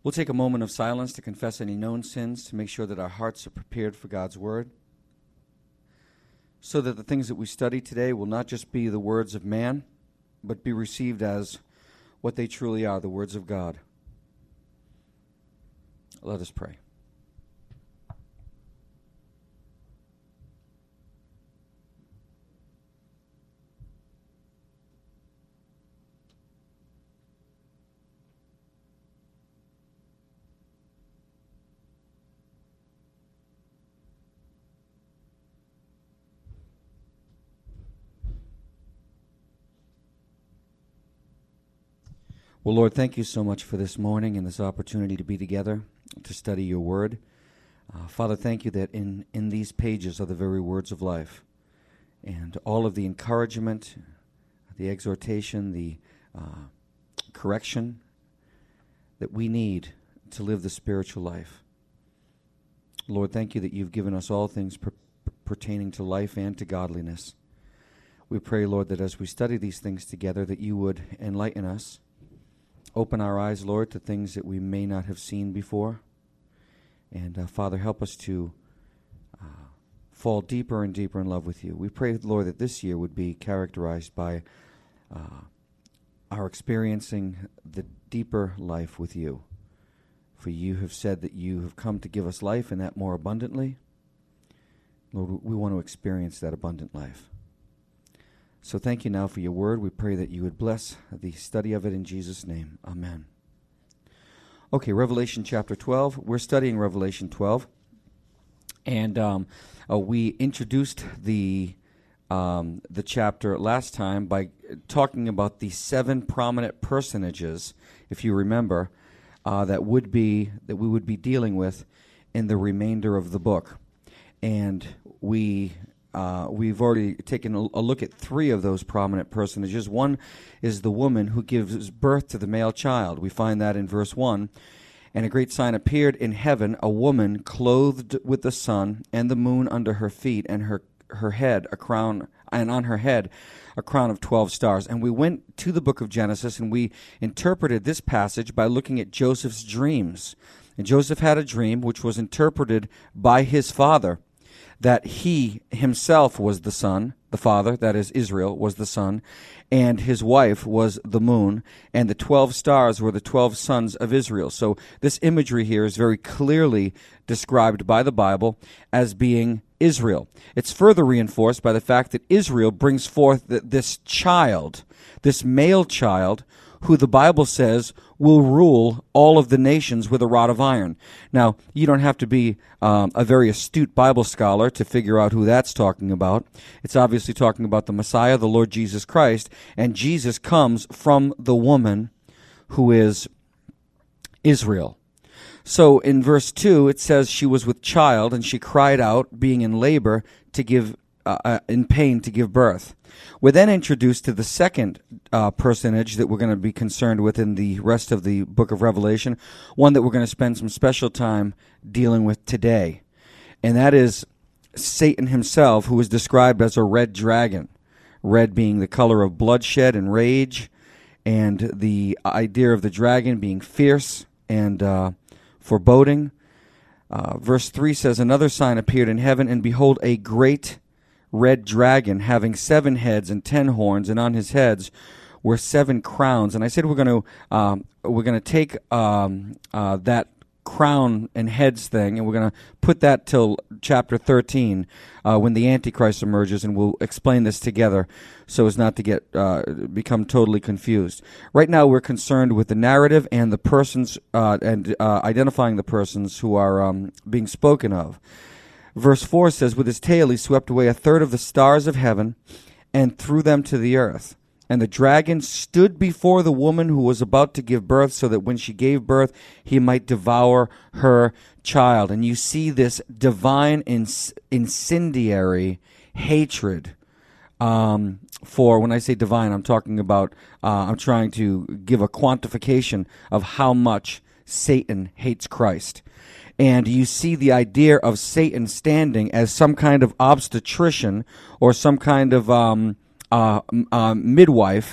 We'll take a moment of silence to confess any known sins, to make sure that our hearts are prepared for God's word, so that the things that we study today will not just be the words of man, but be received as what they truly are, the words of God. Let us pray. Well, Lord, thank you so much for this morning and this opportunity to be together to study your word. Father, thank you that in these pages are the very words of life, and all of the encouragement, the exhortation, the correction that we need to live the spiritual life. Lord, thank you that you've given us all things pertaining to life and to godliness. We pray, Lord, that as we study these things together, that you would enlighten us. Open our eyes, Lord, to things that we may not have seen before. And, Father, help us to fall deeper and deeper in love with you. We pray, Lord, that this year would be characterized by our experiencing the deeper life with you. For you have said that you have come to give us life and that more abundantly. Lord, we want to experience that abundant life. So thank you now for your word. We pray that you would bless the study of it in Jesus' name. Amen. Okay, Revelation chapter 12. We're studying Revelation 12. And we introduced the chapter last time by talking about the 7 prominent personages, if you remember, that we would be dealing with in the remainder of the book. And we've already taken a look at 3 of those prominent personages. One is the woman who gives birth to the male child. We find that in verse 1. And a great sign appeared in heaven, a woman clothed with the sun and the moon under her feet, and her head a crown, and on her head a crown of 12 stars. And we went to the book of Genesis, and we interpreted this passage by looking at Joseph's dreams. And Joseph had a dream which was interpreted by his father, that he himself was the sun, the father, that is Israel, was the sun, and his wife was the moon, and the 12 stars were the 12 sons of Israel. So this imagery here is very clearly described by the Bible as being Israel. It's further reinforced by the fact that Israel brings forth this child, this male child, who the Bible says will rule all of the nations with a rod of iron. Now, you don't have to be a very astute Bible scholar to figure out who that's talking about. It's obviously talking about the Messiah, the Lord Jesus Christ, and Jesus comes from the woman who is Israel. So in verse 2, it says she was with child, and she cried out, being in labor, to give in pain to give birth. We're then introduced to the second personage that we're going to be concerned with in the rest of the book of Revelation, one that we're going to spend some special time dealing with today. And that is Satan himself, who is described as a red dragon, red being the color of bloodshed and rage, and the idea of the dragon being fierce and foreboding. Verse 3 says, another sign appeared in heaven, and behold, a great red dragon having 7 heads and 10 horns, and on his heads were 7 crowns. And I said we're going to take that crown and heads thing, and we're going to put that till chapter 13 when the Antichrist emerges, and we'll explain this together so as not to get become totally confused. Right now we're concerned with the narrative and the persons and identifying the persons who are being spoken of. Verse 4 says, with his tail he swept away 1/3 of the stars of heaven and threw them to the earth. And the dragon stood before the woman who was about to give birth, so that when she gave birth, he might devour her child. And you see this divine incendiary hatred. For when I say divine, I'm talking about, I'm trying to give a quantification of how much Satan hates Christ. And you see the idea of Satan standing as some kind of obstetrician or some kind of midwife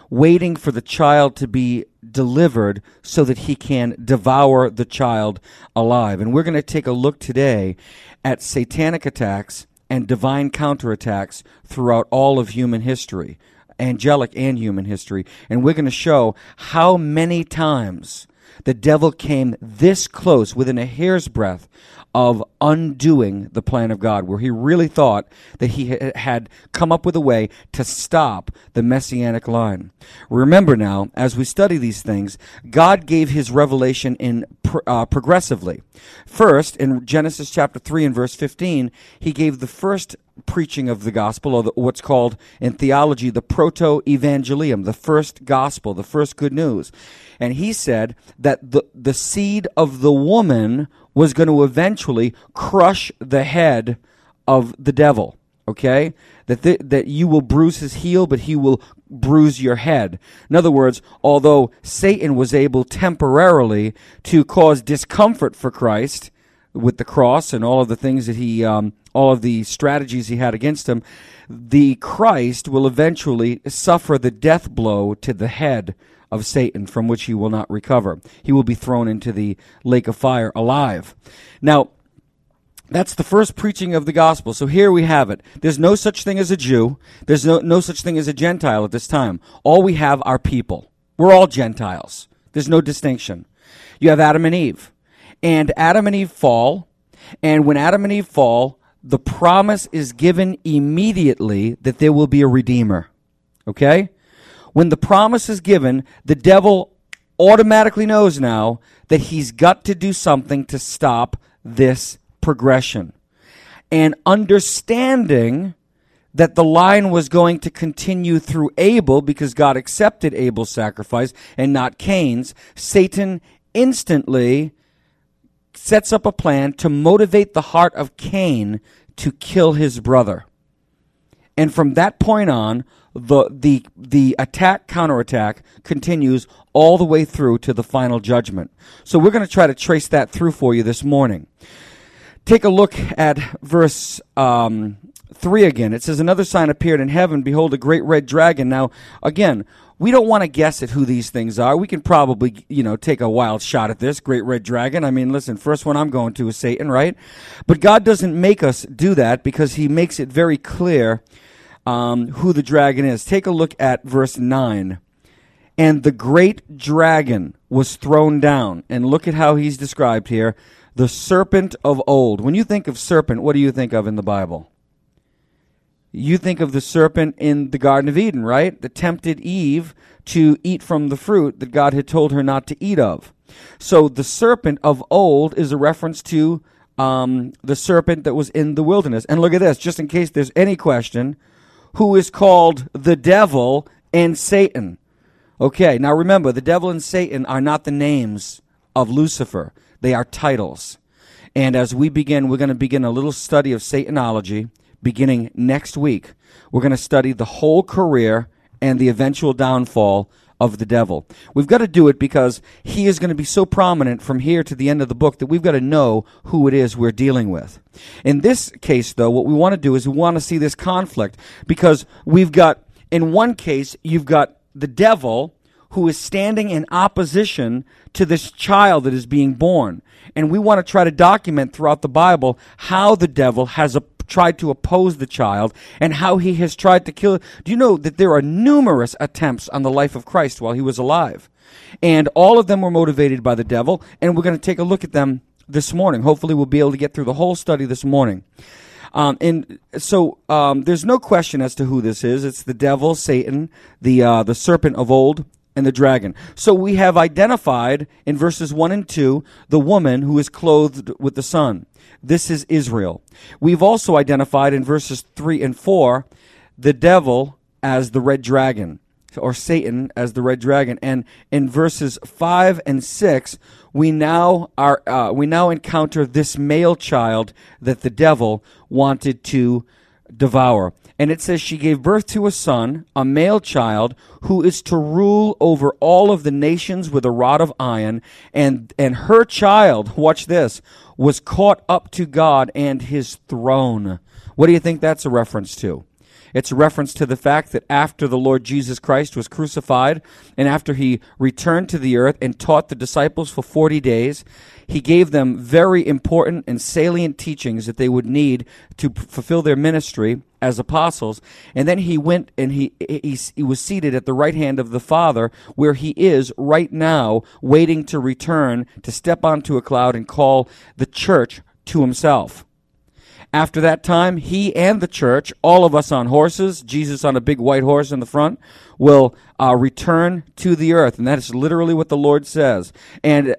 waiting for the child to be delivered so that he can devour the child alive. And we're going to take a look today at satanic attacks and divine counterattacks throughout all of human history, angelic and human history. And we're going to show how many times the devil came this close, within a hair's breadth, of undoing the plan of God, where he really thought that he had come up with a way to stop the messianic line. Remember now, as we study these things, God gave his revelation in progressively. First, in Genesis chapter 3 and verse 15, he gave the first preaching of the gospel, or what's called in theology the proto-evangelium, the first gospel, the first good news. And he said that the seed of the woman was going to eventually crush the head of the devil, okay? That you will bruise his heel, but he will bruise your head. In other words, although Satan was able temporarily to cause discomfort for Christ with the cross and all of the things that he, all of the strategies he had against him, the Christ will eventually suffer the death blow to the head of Satan, from which he will not recover. He will be thrown into the lake of fire alive. Now, that's the first preaching of the gospel. So here we have it. There's no such thing as a Jew. There's no such thing as a Gentile at this time. All we have are people. We're all Gentiles. There's no distinction. You have Adam and Eve. And Adam and Eve fall. And when Adam and Eve fall, the promise is given immediately that there will be a Redeemer. Okay? When the promise is given, the devil automatically knows now that he's got to do something to stop this progression. And understanding that the line was going to continue through Abel, because God accepted Abel's sacrifice and not Cain's, Satan instantly sets up a plan to motivate the heart of Cain to kill his brother. And from that point on, the attack, counterattack continues all the way through to the final judgment. So we're going to try to trace that through for you this morning. Take a look at verse 3 again. It says, another sign appeared in heaven, behold, a great red dragon. Now, again, we don't want to guess at who these things are. We can probably, take a wild shot at this great red dragon. I mean, listen, first one I'm going to is Satan, right? But God doesn't make us do that, because he makes it very clear who the dragon is. Take a look at verse 9. And the great dragon was thrown down. And look at how he's described here. The serpent of old. When you think of serpent, what do you think of in the Bible? You think of the serpent in the Garden of Eden, right? That tempted Eve to eat from the fruit that God had told her not to eat of. So the serpent of old is a reference to the serpent that was in the wilderness. And look at this, just in case there's any question, who is called the devil and Satan. Okay, now remember, the devil and Satan are not the names of Lucifer. They are titles. And as we begin, we're going to begin a little study of Satanology beginning next week. We're going to study the whole career and the eventual downfall of the devil. We've got to do it because he is going to be so prominent from here to the end of the book that we've got to know who it is we're dealing with. In this case, though, what we want to do is we want to see this conflict, because we've got, in one case, you've got the devil who is standing in opposition to this child that is being born. And we want to try to document throughout the Bible how the devil has tried to oppose the child and how he has tried to kill it. Do you know that there are numerous attempts on the life of Christ while he was alive? And all of them were motivated by the devil, and we're going to take a look at them this morning. Hopefully we'll be able to get through the whole study this morning. There's no question as to who this is. It's the devil, Satan, the serpent of old, and the dragon. So we have identified in verses 1 and 2 the woman who is clothed with the sun. This is Israel. We've also identified in verses 3 and 4 the devil as the red dragon, or Satan as the red dragon. And in verses 5 and 6, we now encounter this male child that the devil wanted to devour. And it says she gave birth to a son, a male child, who is to rule over all of the nations with a rod of iron. And her child, watch this, was caught up to God and his throne. What do you think that's a reference to? It's a reference to the fact that after the Lord Jesus Christ was crucified and after he returned to the earth and taught the disciples for 40 days, he gave them very important and salient teachings that they would need to fulfill their ministry as apostles. And then he went and he was seated at the right hand of the Father, where he is right now, waiting to return to step onto a cloud and call the church to himself. After that time, he and the church, all of us on horses, Jesus on a big white horse in the front, will return to the earth. And that is literally what the Lord says. And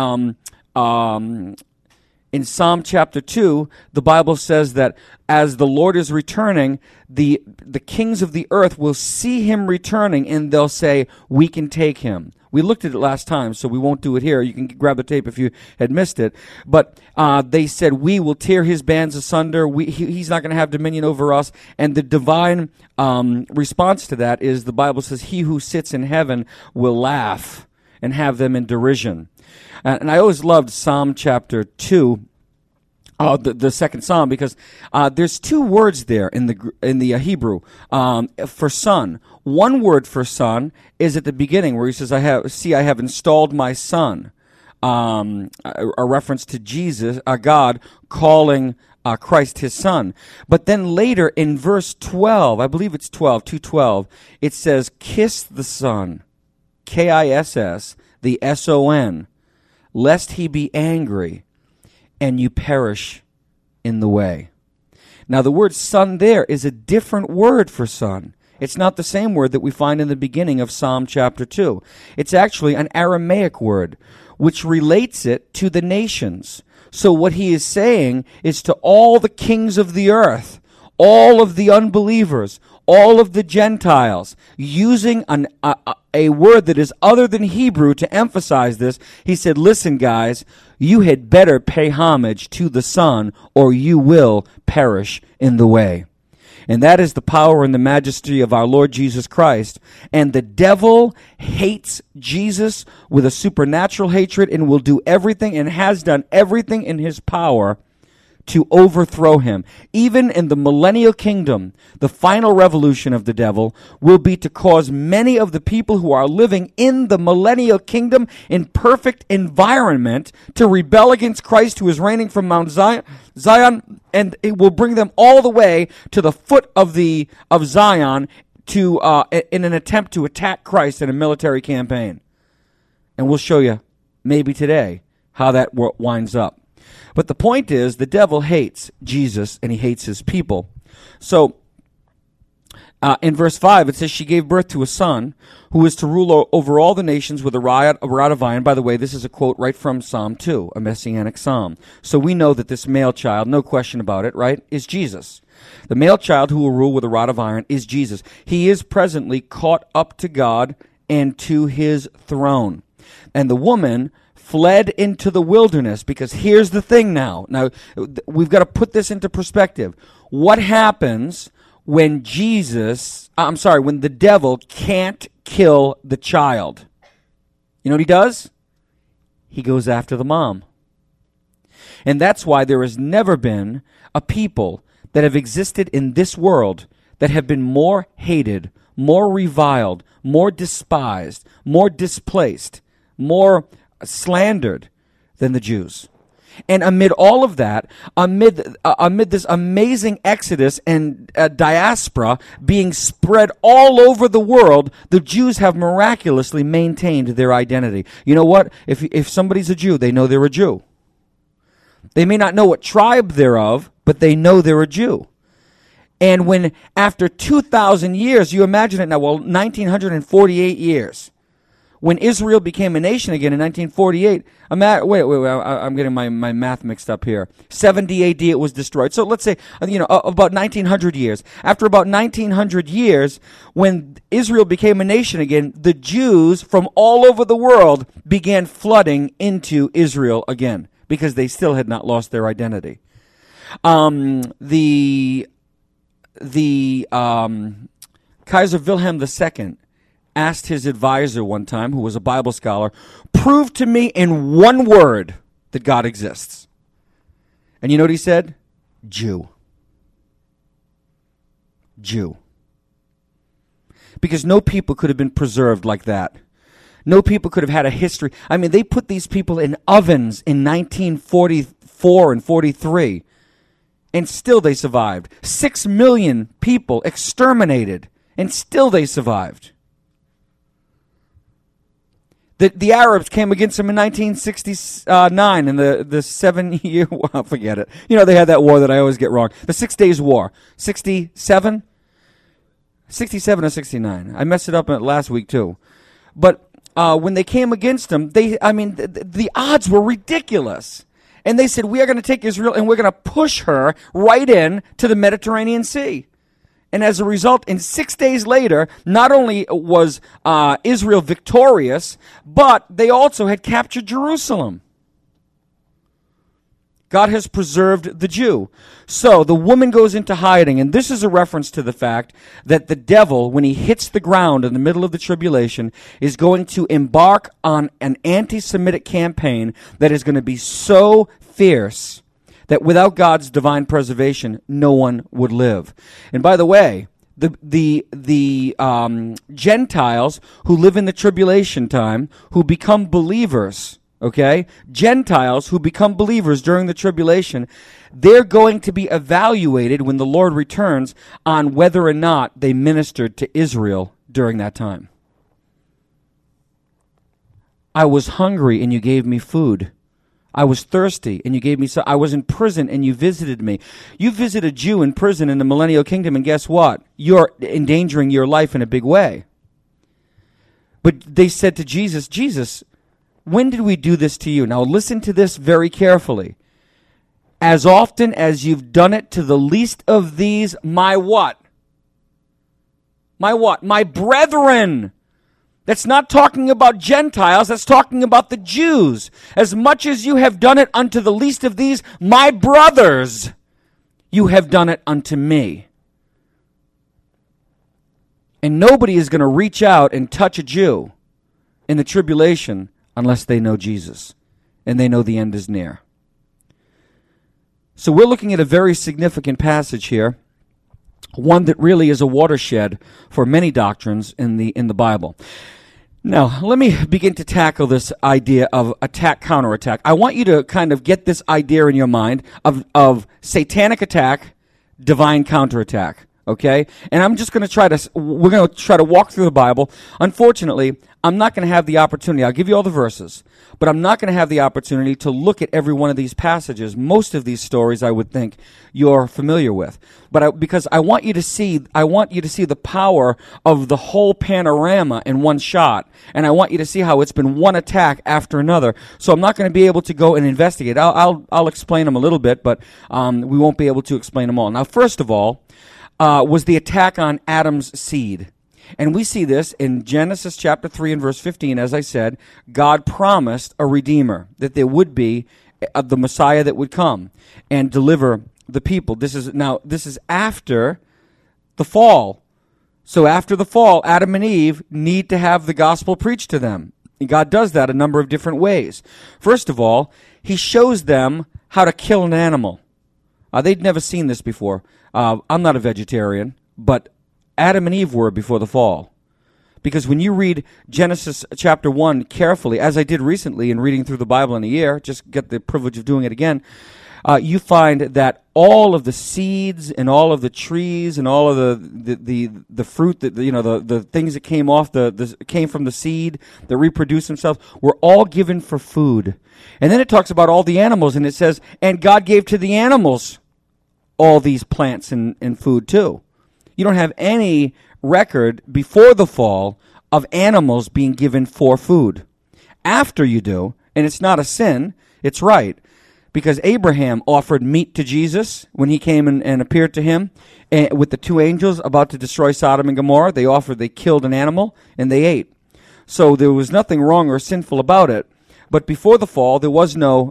in Psalm chapter 2, the Bible says that as the Lord is returning, the kings of the earth will see him returning, and they'll say, we can take him. We looked at it last time, so we won't do it here. You can grab the tape if you had missed it. But they said, we will tear his bands asunder. He's not going to have dominion over us. And the divine response to that is, the Bible says, he who sits in heaven will laugh and have them in derision. And I always loved Psalm chapter 2, the second Psalm, because there's two words there in the Hebrew for son. One word for son is at the beginning where he says, I have installed my son, a reference to Jesus, God calling Christ his son. But then later in verse 12, I believe it's 2:12, it says, kiss the son, Kiss, the son, lest he be angry and you perish in the way. Now, the word son there is a different word for son. It's not the same word that we find in the beginning of Psalm chapter 2. It's actually an Aramaic word, which relates it to the nations. So what he is saying is to all the kings of the earth, all of the unbelievers, all of the Gentiles, using a word that is other than Hebrew to emphasize this, he said, listen, guys, you had better pay homage to the Son, or you will perish in the way. And that is the power and the majesty of our Lord Jesus Christ. And the devil hates Jesus with a supernatural hatred and will do everything and has done everything in his power to overthrow him. Even in the millennial kingdom, the final revolution of the devil will be to cause many of the people who are living in the millennial kingdom in perfect environment to rebel against Christ, who is reigning from Mount Zion, and it will bring them all the way to the foot of Zion to in an attempt to attack Christ in a military campaign. And we'll show you maybe today how that winds up. But the point is, the devil hates Jesus and he hates his people. So, in verse 5, it says, she gave birth to a son who is to rule over all the nations with a rod of iron. By the way, this is a quote right from Psalm 2, a messianic psalm. So we know that this male child, no question about it, right, is Jesus. The male child who will rule with a rod of iron is Jesus. He is presently caught up to God and to his throne. And the woman fled into the wilderness, because here's the thing now. Now, we've got to put this into perspective. What happens when when the devil can't kill the child? You know what he does? He goes after the mom. And that's why there has never been a people that have existed in this world that have been more hated, more reviled, more despised, more displaced, more slandered than the Jews. And amid all of that, amid this amazing exodus and diaspora being spread all over the world, the Jews have miraculously maintained their identity. You know what? If somebody's a Jew, they know they're a Jew. They may not know what tribe they're of, but they know they're a Jew. And when after 2,000 years, you imagine it now, 1,948 years, when Israel became a nation again in 1948, I'm getting my math mixed up here. 70 AD it was destroyed. So let's say, about 1900 years. After about 1900 years, when Israel became a nation again, the Jews from all over the world began flooding into Israel again, because they still had not lost their identity. The Kaiser Wilhelm II asked his advisor one time, who was a Bible scholar, prove to me in one word that God exists. And you know what he said? Jew. Jew. Because no people could have been preserved like that. No people could have had a history. I mean, they put these people in ovens in 1944 and 43, and still they survived. 6 million people exterminated, and still they survived. The Arabs came against them in 1969 in the 7-year war. Forget it. You know, they had that war that I always get wrong. The 6 Days War. 67? 67 or 69. I messed it up last week, too. But when they came against them, the odds were ridiculous. And they said, we are going to take Israel and we're going to push her right in to the Mediterranean Sea. And as a result, in 6 days later, not only was Israel victorious, but they also had captured Jerusalem. God has preserved the Jew. So the woman goes into hiding, and this is a reference to the fact that the devil, when he hits the ground in the middle of the tribulation, is going to embark on an anti-Semitic campaign that is going to be so fierce that without God's divine preservation, no one would live. And by the way, the Gentiles who live in the tribulation time, who become believers, okay? Gentiles who become believers during the tribulation, they're going to be evaluated when the Lord returns on whether or not they ministered to Israel during that time. I was hungry and you gave me food. I was thirsty, and you gave me so. I was in prison, and you visited me. You visit a Jew in prison in the millennial kingdom, and guess what? You're endangering your life in a big way. But they said to Jesus, Jesus, when did we do this to you? Now listen to this very carefully. As often as you've done it to the least of these, my what? My what? My brethren. That's not talking about Gentiles. That's talking about the Jews. As much as you have done it unto the least of these, my brothers, you have done it unto me. And nobody is going to reach out and touch a Jew in the tribulation unless they know Jesus and they know the end is near. So we're looking at a very significant passage here, one that really is a watershed for many doctrines in the Bible. Now, let me begin to tackle this idea of attack, counterattack. I want you to kind of get this idea in your mind of satanic attack, divine counterattack, okay? And we're going to try to walk through the Bible. Unfortunately, I'm not going to have the opportunity. I'll give you all the verses, but I'm not going to have the opportunity to look at every one of these passages. Most of these stories, I would think, you're familiar with. But because I want you to see the power of the whole panorama in one shot, and I want you to see how it's been one attack after another. So I'm not going to be able to go and investigate. I'll explain them a little bit, but we won't be able to explain them all. Now, first of all, was the attack on Adam's seed. And we see this in Genesis chapter 3 and verse 15. As I said, God promised a Redeemer, that there would be the Messiah that would come and deliver the people. This is after the fall. So after the fall, Adam and Eve need to have the gospel preached to them. And God does that a number of different ways. First of all, he shows them how to kill an animal. They'd never seen this before. I'm not a vegetarian, but Adam and Eve were before the fall. Because when you read Genesis chapter 1 carefully, as I did recently in reading through the Bible in a year, just get the privilege of doing it again, you find that all of the seeds and all of the trees and all of the fruit, that the things that came off came from the seed that reproduced themselves were all given for food. And then it talks about all the animals, and it says, and God gave to the animals all these plants and food too. You don't have any record before the fall of animals being given for food. After you do, and it's not a sin, it's right. Because Abraham offered meat to Jesus when he came and appeared to him with the two angels about to destroy Sodom and Gomorrah. They killed an animal and they ate. So there was nothing wrong or sinful about it. But before the fall, there was no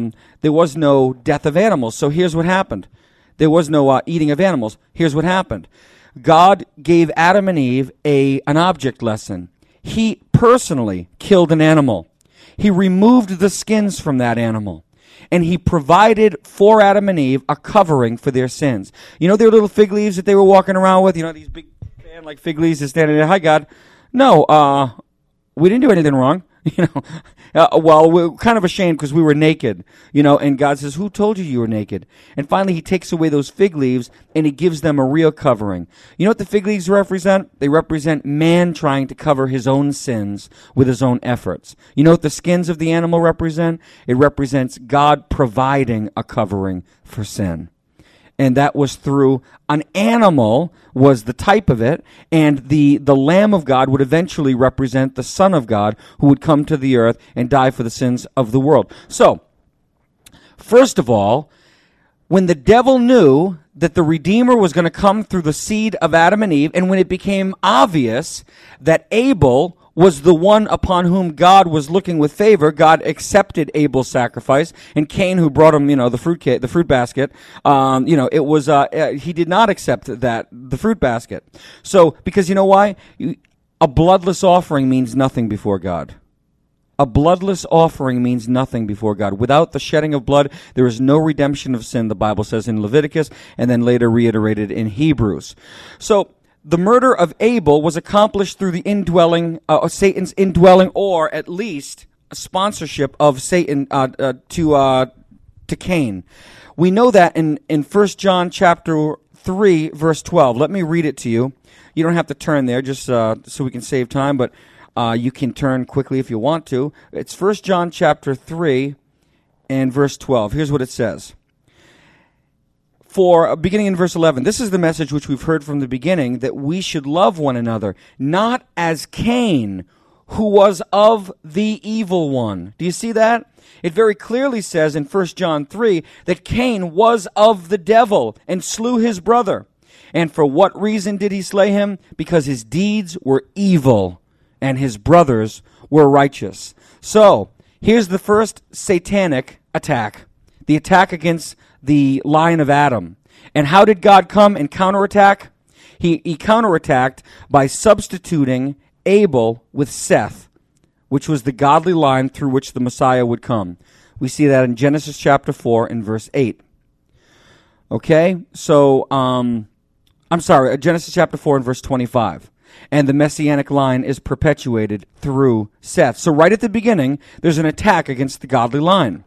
death of animals. So here's what happened. There was no eating of animals. Here's what happened. God gave Adam and Eve an object lesson. He personally killed an animal. He removed the skins from that animal. and he provided for Adam and Eve a covering for their sins. You know their little fig leaves that they were walking around with? You know, these big fan like fig leaves that standing there. Hi, God. No, we didn't do anything wrong. You know, well, we're kind of ashamed because we were naked, you know, and God says, who told you you were naked? And finally, he takes away those fig leaves and he gives them a real covering. You know what the fig leaves represent? They represent man trying to cover his own sins with his own efforts. You know what the skins of the animal represent? It represents God providing a covering for sin. And that was through an animal was the type of it, and the Lamb of God would eventually represent the Son of God who would come to the earth and die for the sins of the world. So, first of all, when the devil knew that the Redeemer was going to come through the seed of Adam and Eve, and when it became obvious that Abel was the one upon whom God was looking with favor, God accepted Abel's sacrifice, and Cain, who brought him, you know, the fruit basket, you know, it was he did not accept the fruit basket. So, because you know why? A bloodless offering means nothing before God. A bloodless offering means nothing before God. Without the shedding of blood, there is no redemption of sin, the Bible says in Leviticus, and then later reiterated in Hebrews. So, the murder of Abel was accomplished through the Satan's indwelling, or at least a sponsorship of Satan to Cain. We know that in 1 John chapter 3, verse 12. Let me read it to you. You don't have to turn there, just so we can save time, but you can turn quickly if you want to. It's 1 John chapter 3 and verse 12. Here's what it says. Beginning in verse 11, this is the message which we've heard from the beginning, that we should love one another, not as Cain, who was of the evil one. Do you see that? It very clearly says in 1 John 3 that Cain was of the devil and slew his brother. And for what reason did he slay him? Because his deeds were evil and his brothers were righteous. So, here's the first satanic attack. The attack against the line of Adam. And how did God come and counterattack? He counterattacked by substituting Abel with Seth, which was the godly line through which the Messiah would come. We see that in Genesis chapter 4 and verse 8. Okay, so, Genesis chapter 4 and verse 25. And the messianic line is perpetuated through Seth. So right at the beginning, there's an attack against the godly line.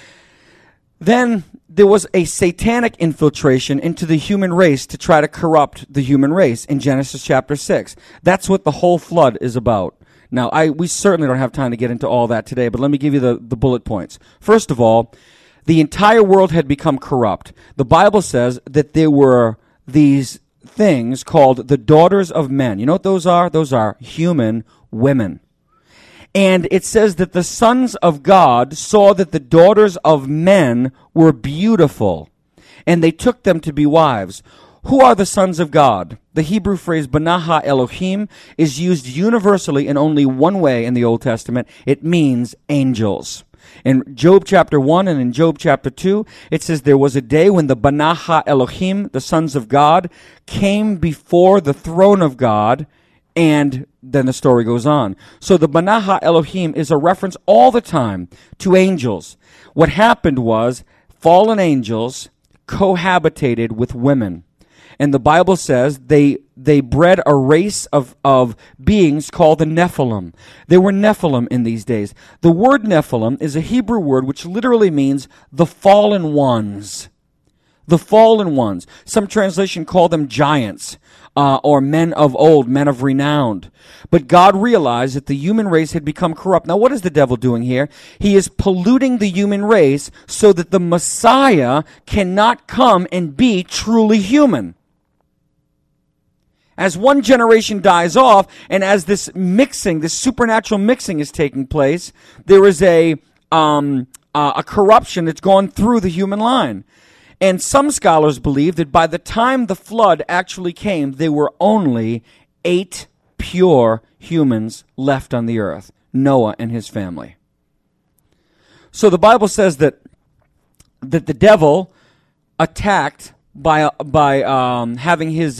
Then there was a satanic infiltration into the human race to try to corrupt the human race in Genesis chapter 6. That's what the whole flood is about. Now, we certainly don't have time to get into all that today, but let me give you the bullet points. First of all, the entire world had become corrupt. The Bible says that there were these things called the daughters of men. You know what those are? Those are human women. And it says that the sons of God saw that the daughters of men were beautiful, and they took them to be wives. Who are the sons of God? The Hebrew phrase Banaha Elohim is used universally in only one way in the Old Testament. It means angels. In Job chapter 1 and in Job chapter 2, it says there was a day when the Banaha Elohim, the sons of God, came before the throne of God, and then the story goes on. So the Banaha Elohim is a reference all the time to angels. What happened was fallen angels cohabitated with women. And the Bible says they bred a race of beings called the Nephilim. There were Nephilim in these days. The word Nephilim is a Hebrew word which literally means the fallen ones. The fallen ones. Some translation call them giants. Or men of old, men of renown. But God realized that the human race had become corrupt. Now, what is the devil doing here? He is polluting the human race so that the Messiah cannot come and be truly human. As one generation dies off, and as this supernatural mixing is taking place, there is a corruption that's gone through the human line. And some scholars believe that by the time the flood actually came, there were only 8 pure humans left on the earth, Noah and his family. So the Bible says that the devil attacked by having his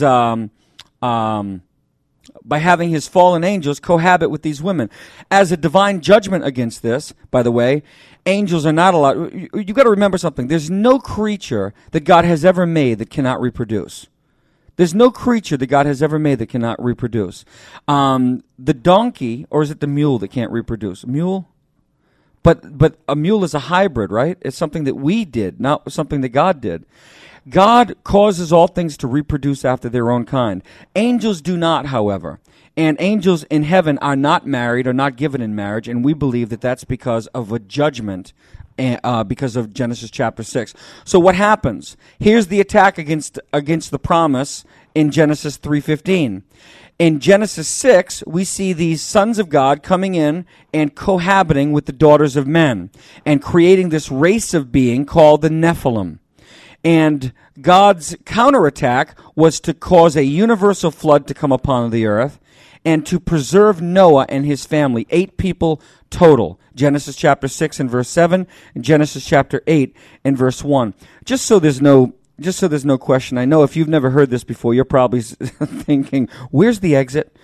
fallen angels cohabit with these women. As a divine judgment against this, by the way, Angels are not allowed. You've got to remember something. There's no creature that God has ever made that cannot reproduce. There's no creature that God has ever made that cannot reproduce. The donkey, or is it the mule that can't reproduce? Mule? But a mule is a hybrid, right? It's something that we did, not something that God did. God causes all things to reproduce after their own kind. Angels do not, however. And angels in heaven are not married or not given in marriage, and we believe that that's because of a judgment, because of Genesis chapter 6. So what happens? Here's the attack against the promise in Genesis 3:15. In Genesis 6, we see these sons of God coming in and cohabiting with the daughters of men and creating this race of being called the Nephilim. And God's counterattack was to cause a universal flood to come upon the earth and to preserve Noah and his family, 8 people total. Genesis chapter 6 and verse 7, and Genesis chapter 8 and verse 1. Just so there's no question, I know if you've never heard this before, you're probably thinking, where's the exit?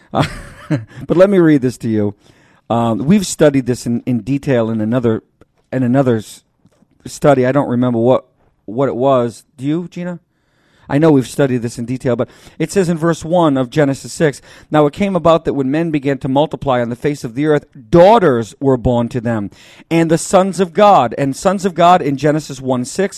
But let me read this to you. We've studied this in detail in another study. I don't remember what it was. Do you, Gina? I know we've studied this in detail, but it says in verse 1 of Genesis 6, "Now it came about that when men began to multiply on the face of the earth, daughters were born to them, and the sons of God." And sons of God in Genesis 1:6,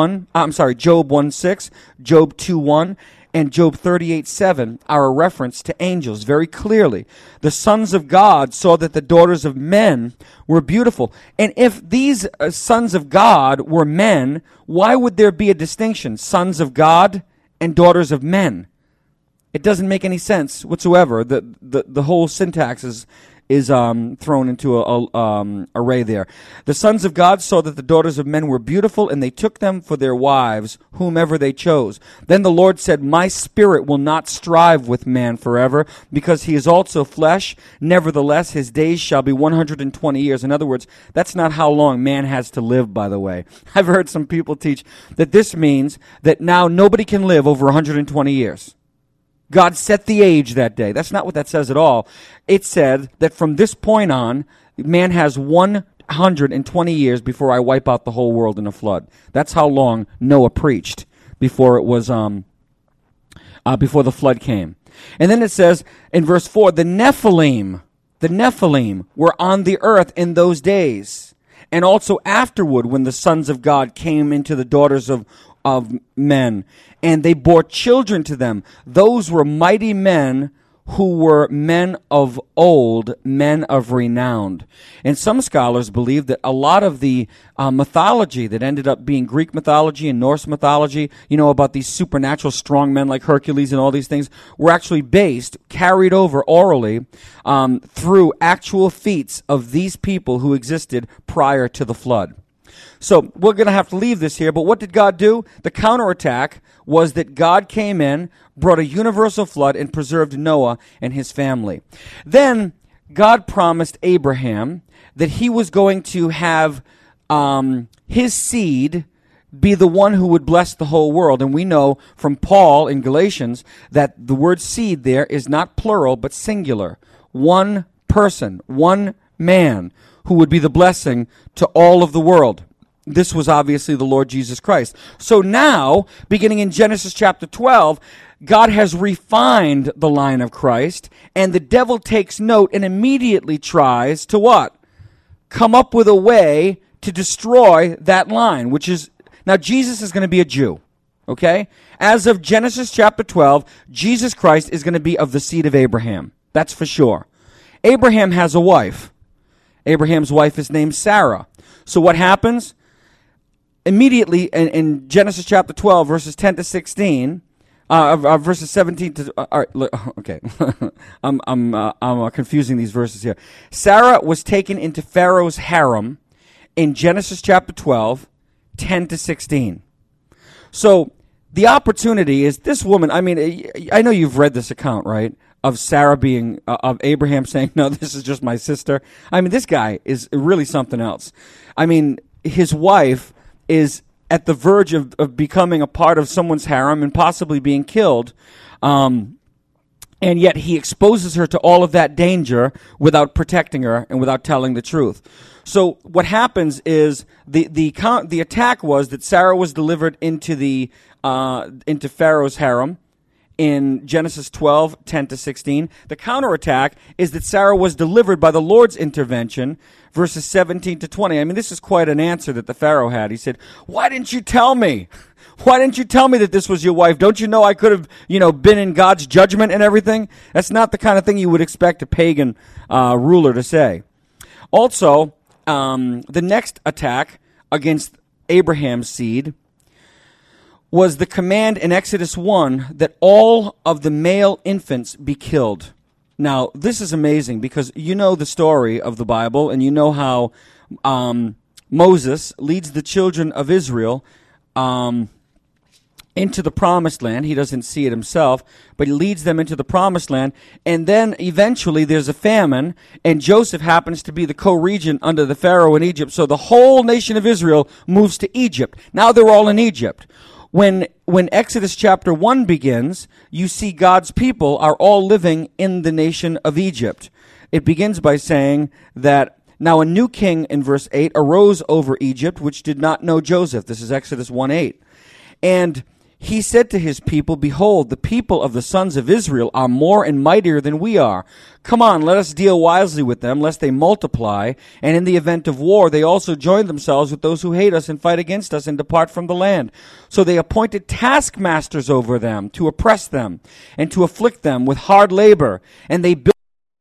Job 1:6, Job 2:1, and Job 38:7 are a reference to angels very clearly. The sons of God saw that the daughters of men were beautiful. And if these sons of God were men, why would there be a distinction? Sons of God and daughters of men. It doesn't make any sense whatsoever. The whole syntax is thrown into a array there. The sons of God saw that the daughters of men were beautiful, and they took them for their wives, whomever they chose. Then the Lord said, "My spirit will not strive with man forever, because he is also flesh. Nevertheless, his days shall be 120 years. In other words, that's not how long man has to live, by the way. I've heard some people teach that this means that now nobody can live over 120 years. God set the age that day. That's not what that says at all. It said that from this point on, man has 120 years before I wipe out the whole world in a flood. That's how long Noah preached before it was before the flood came. And then it says in verse 4, the Nephilim were on the earth in those days, and also afterward when the sons of God came into the daughters of men, and they bore children to them. Those were mighty men who were men of old, men of renown. And some scholars believe that a lot of the mythology that ended up being Greek mythology and Norse mythology, about these supernatural strong men like Hercules and all these things, were actually carried over orally through actual feats of these people who existed prior to the flood. So we're going to have to leave this here, but what did God do? The counterattack was that God came in, brought a universal flood, and preserved Noah and his family. Then God promised Abraham that he was going to have his seed be the one who would bless the whole world. And we know from Paul in Galatians that the word seed there is not plural but singular. One person, one man who would be the blessing to all of the world. This was obviously the Lord Jesus Christ. So now, beginning in Genesis chapter 12, God has refined the line of Christ, and the devil takes note and immediately tries to what? Come up with a way to destroy that line, which is, now Jesus is going to be a Jew, okay? As of Genesis chapter 12, Jesus Christ is going to be of the seed of Abraham. That's for sure. Abraham has a wife. Abraham's wife is named Sarah. So what happens? Immediately in Genesis chapter 12, verses 10 to 16, verses 17 to, okay, I'm confusing these verses here. Sarah was taken into Pharaoh's harem in Genesis chapter 12, 10 to 16. So the opportunity is this woman, I know you've read this account, right? Of Sarah of Abraham saying, no, this is just my sister. This guy is really something else. His wife is at the verge of becoming a part of someone's harem and possibly being killed. And yet he exposes her to all of that danger without protecting her and without telling the truth. So what happens is the attack was that Sarah was delivered into Pharaoh's harem in Genesis 12:10-16. The counterattack is that Sarah was delivered by the Lord's intervention, verses 17-20. I mean, this is quite an answer that the Pharaoh had. He said, "Why didn't you tell me? Why didn't you tell me that this was your wife? Don't you know I could have, been in God's judgment and everything?" That's not the kind of thing you would expect a pagan ruler to say. Also, the next attack against Abraham's seed was the command in Exodus 1 that all of the male infants be killed. Now, this is amazing because you know the story of the Bible, and you know how Moses leads the children of Israel into the promised land. He doesn't see it himself, but he leads them into the promised land. And then eventually there's a famine, and Joseph happens to be the co-regent under the Pharaoh in Egypt. So the whole nation of Israel moves to Egypt. Now they're all in Egypt. When Exodus chapter 1 begins, you see God's people are all living in the nation of Egypt. It begins by saying that now a new king, in verse 8, arose over Egypt, which did not know Joseph. This is Exodus 1:8. And he said to his people, "Behold, the people of the sons of Israel are more and mightier than we are. Come on, let us deal wisely with them, lest they multiply. And in the event of war, they also join themselves with those who hate us and fight against us and depart from the land." So they appointed taskmasters over them to oppress them and to afflict them with hard labor. And they built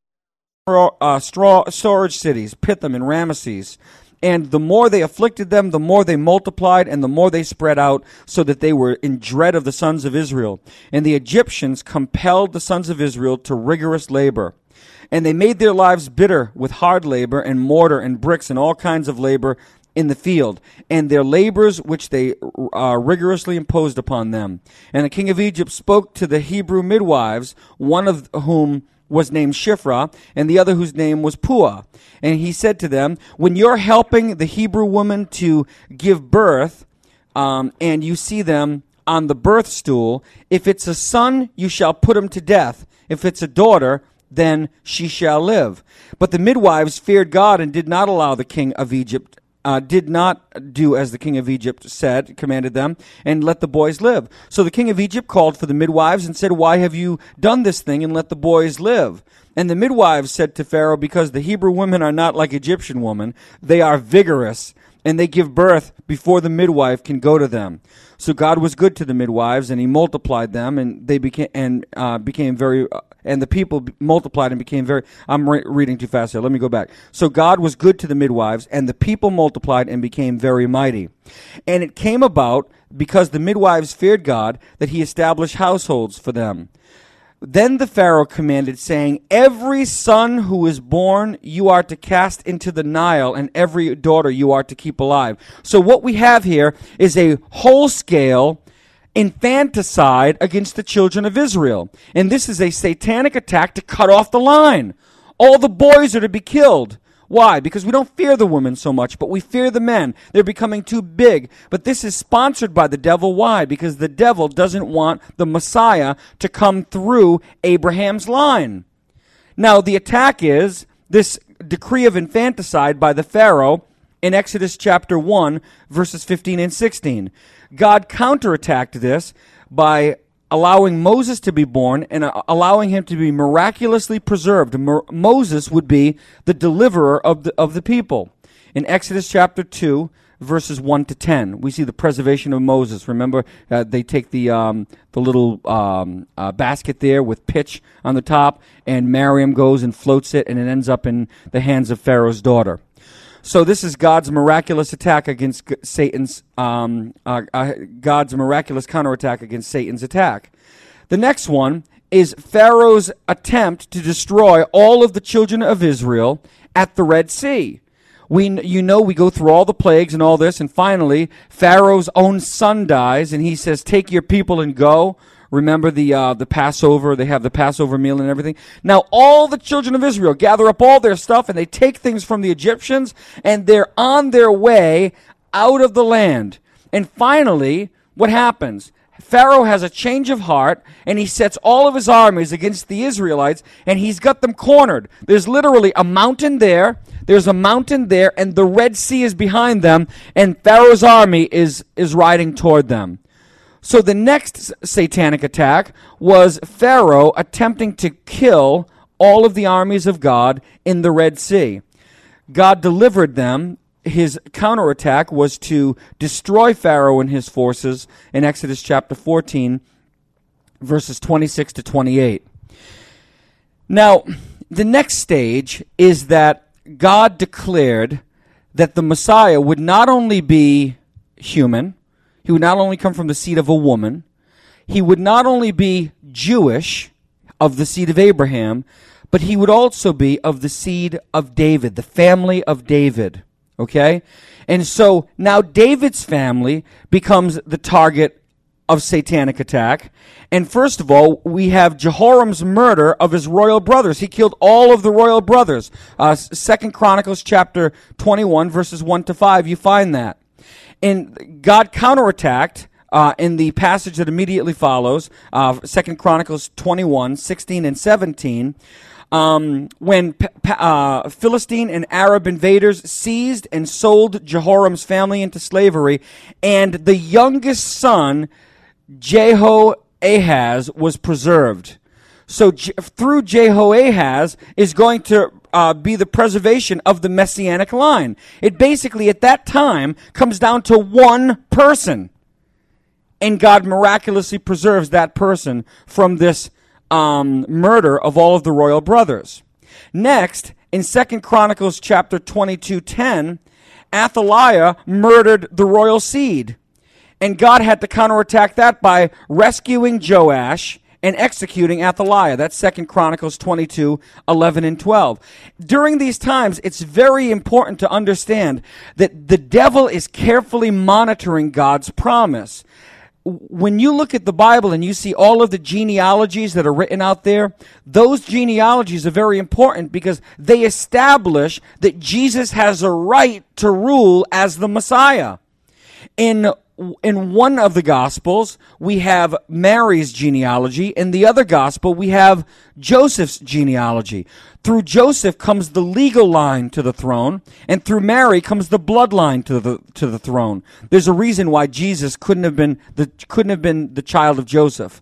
storage cities, Pithom and Ramesses. And the more they afflicted them, the more they multiplied, and the more they spread out, so that they were in dread of the sons of Israel. And the Egyptians compelled the sons of Israel to rigorous labor. And they made their lives bitter with hard labor and mortar and bricks and all kinds of labor in the field, and their labors which they rigorously imposed upon them. And the king of Egypt spoke to the Hebrew midwives, one of whom was named Shiphrah, and the other whose name was Puah. And he said to them, "When you're helping the Hebrew woman to give birth, and you see them on the birth stool, if it's a son, you shall put him to death. If it's a daughter, then she shall live." But the midwives feared God and did not allow the king of Egypt, did not do as the king of Egypt commanded them, and let the boys live. So the king of Egypt called for the midwives and said, "Why have you done this thing and let the boys live?" And the midwives said to Pharaoh, "Because the Hebrew women are not like Egyptian women. They are vigorous, and they give birth before the midwife can go to them." So God was good to the midwives, and he multiplied them, and they became very. And the people multiplied and became very. I'm reading too fast here. Let me go back. So God was good to the midwives, and the people multiplied and became very mighty. And it came about, because the midwives feared God, that he established households for them. Then the Pharaoh commanded, saying, "Every son who is born you are to cast into the Nile, and every daughter you are to keep alive." So what we have here is a whole-scale infanticide against the children of Israel. And this is a satanic attack to cut off the line. All the boys are to be killed. Why? Because we don't fear the women so much, but we fear the men. They're becoming too big. But this is sponsored by the devil. Why? Because the devil doesn't want the Messiah to come through Abraham's line. Now, the attack is this decree of infanticide by the Pharaoh in Exodus chapter 1, verses 15 and 16. God counterattacked this by allowing Moses to be born and allowing him to be miraculously preserved. Moses would be the deliverer of the people. In Exodus chapter 2, verses 1-10, we see the preservation of Moses. Remember, they take the little basket there with pitch on the top, and Miriam goes and floats it, and it ends up in the hands of Pharaoh's daughter. So this is God's miraculous attack against Satan's, God's miraculous counterattack against Satan's attack. The next one is Pharaoh's attempt to destroy all of the children of Israel at the Red Sea. We go through all the plagues and all this, and finally Pharaoh's own son dies, and he says, "Take your people and go." Remember the Passover, they have the Passover meal and everything. Now all the children of Israel gather up all their stuff, and they take things from the Egyptians, and they're on their way out of the land. And finally, what happens? Pharaoh has a change of heart, and he sets all of his armies against the Israelites, and he's got them cornered. There's literally a mountain there, there's a mountain there, and the Red Sea is behind them, and Pharaoh's army is riding toward them. So the next satanic attack was Pharaoh attempting to kill all of the armies of God in the Red Sea. God delivered them. His counterattack was to destroy Pharaoh and his forces in Exodus chapter 14, verses 26 to 28. Now, the next stage is that God declared that the Messiah would not only be human, he would not only come from the seed of a woman, he would not only be Jewish, of the seed of Abraham, but he would also be of the seed of David, the family of David. Okay? And so now David's family becomes the target of satanic attack. And first of all, we have Jehoram's murder of his royal brothers. He killed all of the royal brothers. 2 Chronicles chapter 21, verses 1 to 5, you find that. And God counterattacked in the passage that immediately follows, 2 Chronicles 21, 16 and 17, when Philistine and Arab invaders seized and sold Jehoram's family into slavery, and the youngest son, Jehoahaz, was preserved. So through Jehoahaz is going to be the preservation of the Messianic line. It basically, at that time, comes down to one person. And God miraculously preserves that person from this murder of all of the royal brothers. Next, in 2 Chronicles chapter 22:10, Athaliah murdered the royal seed. And God had to counterattack that by rescuing Joash and executing Athaliah. That's 2 Chronicles 22:11 and 12. During these times, it's very important to understand that the devil is carefully monitoring God's promise. When you look at the Bible and you see all of the genealogies that are written out there, those genealogies are very important because they establish that Jesus has a right to rule as the Messiah. In one of the Gospels, we have Mary's genealogy. In the other Gospel, we have Joseph's genealogy. Through Joseph comes the legal line to the throne, and through Mary comes the bloodline to the throne. There's a reason why Jesus couldn't have been the child of Joseph.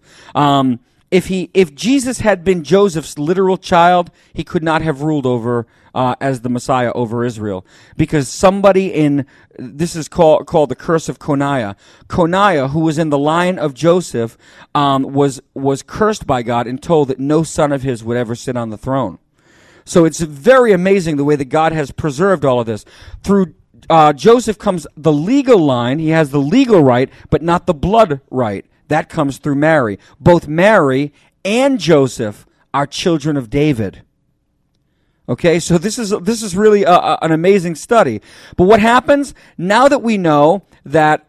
If Jesus had been Joseph's literal child, he could not have ruled over as the Messiah over Israel, because somebody this is called the curse of Coniah. Coniah, who was in the line of Joseph, was cursed by God and told that no son of his would ever sit on the throne. So it's very amazing the way that God has preserved all of this. Through Joseph comes the legal line. He has the legal right, but not the blood right. That comes through Mary. Both Mary and Joseph are children of David. Okay, so this is really an amazing study. But what happens now that we know that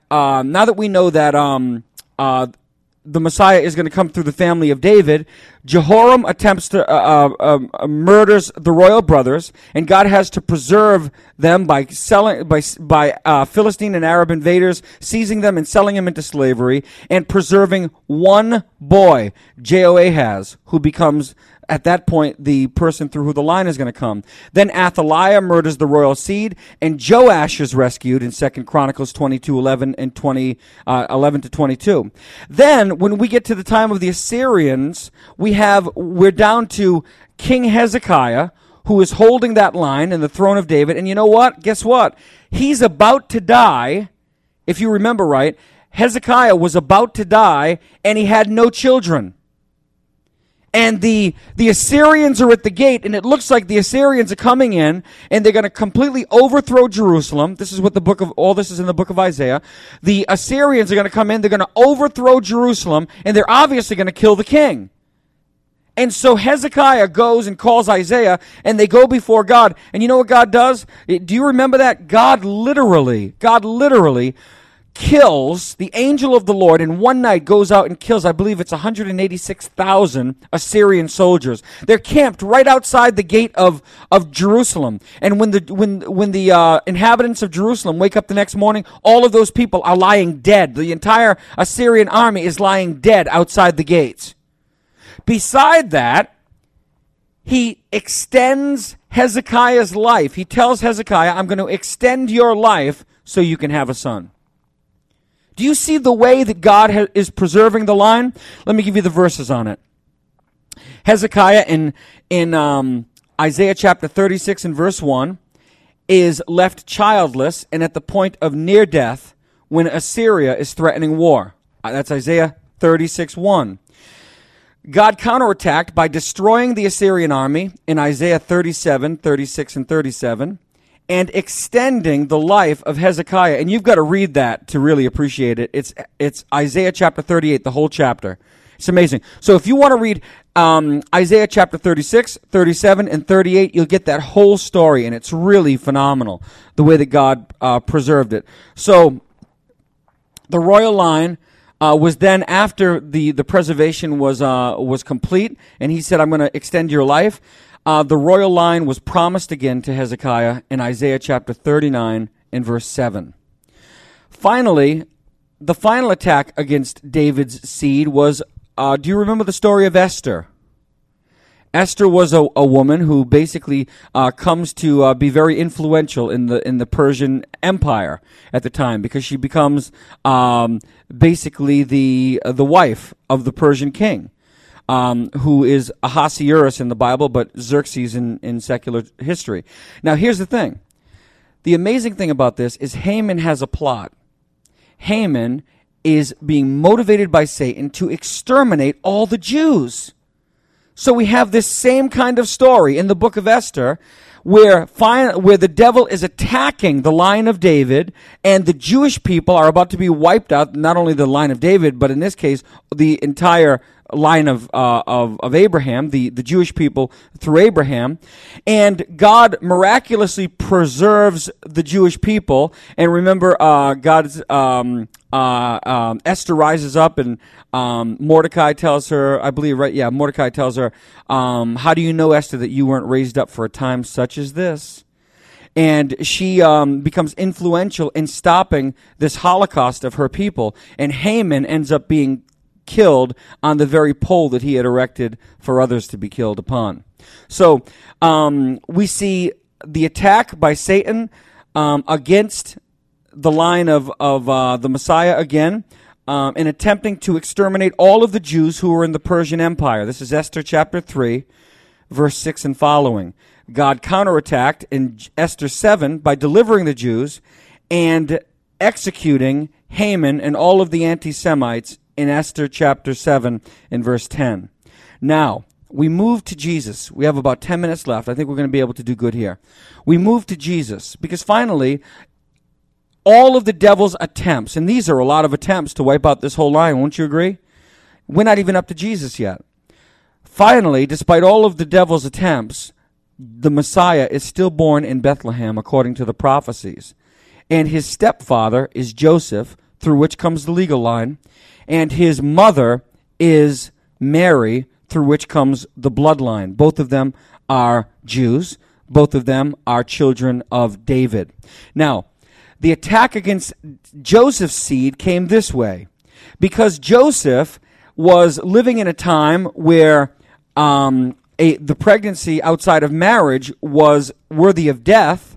the Messiah is going to come through the family of David, Jehoram attempts to murders the royal brothers, and God has to preserve them by Philistine and Arab invaders, seizing them and selling them into slavery, and preserving one boy, Jehoahaz, who becomes at that point the person through who the line is going to come. Then Athaliah murders the royal seed, and Joash is rescued in 2 Chronicles 22:11 and 11 to 22. Then, when we get to the time of the Assyrians, we're down to King Hezekiah, who is holding that line in the throne of David. And you know what? Guess what? He's about to die. If you remember right, Hezekiah was about to die, and he had no children. And the Assyrians are at the gate, and it looks like the Assyrians are coming in, and they're going to completely overthrow Jerusalem. This is what all this is in the book of Isaiah. The Assyrians are going to come in, they're going to overthrow Jerusalem, and they're obviously going to kill the king. And so Hezekiah goes and calls Isaiah, and they go before God. And you know what God does? Do you remember that? God literally kills, the angel of the Lord in one night goes out and kills, I believe it's 186,000 Assyrian soldiers. They're camped right outside the gate of Jerusalem. And when the inhabitants of Jerusalem wake up the next morning, all of those people are lying dead. The entire Assyrian army is lying dead outside the gates. Beside that, he extends Hezekiah's life. He tells Hezekiah, I'm going to extend your life so you can have a son. Do you see the way that God is preserving the line? Let me give you the verses on it. Hezekiah in Isaiah chapter 36 and verse 1 is left childless and at the point of near death when Assyria is threatening war. That's Isaiah 36:1. God counterattacked by destroying the Assyrian army in Isaiah 37, 36, and 37. And extending the life of Hezekiah. And you've got to read that to really appreciate it. It's Isaiah chapter 38, the whole chapter. It's amazing. So if you want to read Isaiah chapter 36, 37, and 38, you'll get that whole story, and it's really phenomenal, the way that God preserved it. So the royal line was then, after the preservation was complete, and he said, I'm going to extend your life. The royal line was promised again to Hezekiah in Isaiah chapter 39 and verse 7. Finally, the final attack against David's seed was, do you remember the story of Esther? Esther was a woman who basically comes to be very influential in the Persian Empire at the time, because she becomes basically the wife of the Persian king. Who is Ahasuerus in the Bible, but Xerxes in secular history. Now, here's the thing. The amazing thing about this is Haman has a plot. Haman is being motivated by Satan to exterminate all the Jews. So we have this same kind of story in the book of Esther, where the devil is attacking the line of David, and the Jewish people are about to be wiped out, not only the line of David, but in this case, the entire line of Abraham, the Jewish people through Abraham. And God miraculously preserves the Jewish people. And remember, Esther rises up, and Mordecai tells her, I believe, right? Yeah, Mordecai tells her, how do you know, Esther, that you weren't raised up for a time such as this? And she becomes influential in stopping this Holocaust of her people. And Haman ends up being killed on the very pole that he had erected for others to be killed upon. So we see the attack by Satan against the line of the Messiah again, in attempting to exterminate all of the Jews who were in the Persian Empire. This is Esther chapter 3, verse 6 and following. God counterattacked in Esther 7 by delivering the Jews and executing Haman and all of the anti-Semites in Esther chapter 7 and verse 10. Now, we move to Jesus. We have about 10 minutes left. I think we're going to be able to do good here. We move to Jesus because finally, all of the devil's attempts, and these are a lot of attempts to wipe out this whole line, won't you agree? We're not even up to Jesus yet. Finally, despite all of the devil's attempts, the Messiah is still born in Bethlehem according to the prophecies. And his stepfather is Joseph, through which comes the legal line, and his mother is Mary, through which comes the bloodline. Both of them are Jews. Both of them are children of David. Now, the attack against Joseph's seed came this way. Because Joseph was living in a time where the pregnancy outside of marriage was worthy of death,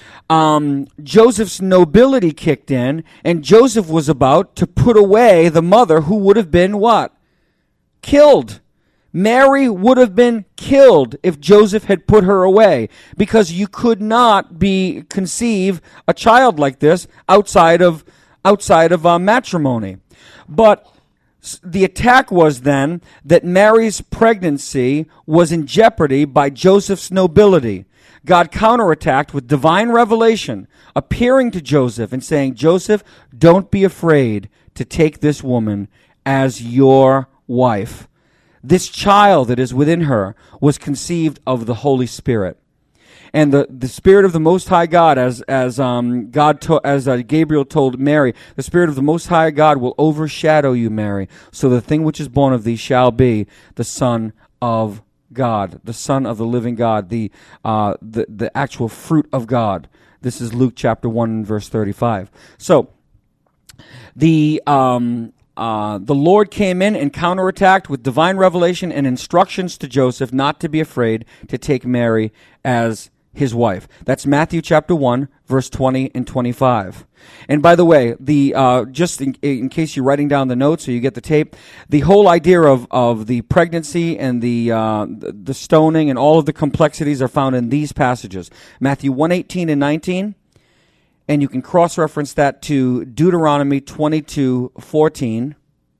Joseph's nobility kicked in, and Joseph was about to put away the mother who would have been what? Killed. Mary would have been killed if Joseph had put her away, because you could not conceive a child like this outside of matrimony. But the attack was then that Mary's pregnancy was in jeopardy by Joseph's nobility. God counterattacked with divine revelation, appearing to Joseph and saying, Joseph, don't be afraid to take this woman as your wife. This child that is within her was conceived of the Holy Spirit. And the Spirit of the Most High God, as Gabriel told Mary, the Spirit of the Most High God will overshadow you, Mary. So the thing which is born of thee shall be the Son of God, the Son of the living God, the actual fruit of God. This is Luke chapter 1, verse 35. So the Lord came in and counterattacked with divine revelation and instructions to Joseph not to be afraid to take Mary as his wife. That's Matthew chapter 1, verse 20 and 25. And by the way, just in case you're writing down the notes or you get the tape, the whole idea of the pregnancy and the stoning and all of the complexities are found in these passages. Matthew 1:18 and 19. And you can cross-reference that to Deuteronomy 22:14,